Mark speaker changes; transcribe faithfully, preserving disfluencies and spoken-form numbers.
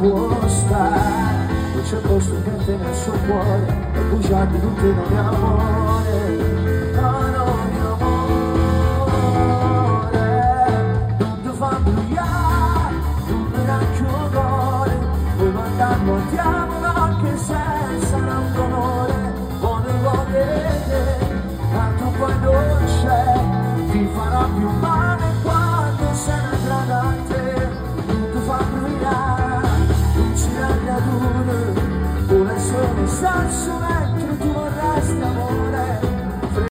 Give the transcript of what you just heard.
Speaker 1: può stare, non c'è posto per te nel suo cuore, e bruciarti tutti non mio amore, no no mio amore, non fa buiare, non mi racchio cuore, vuoi mandarlo andiamo.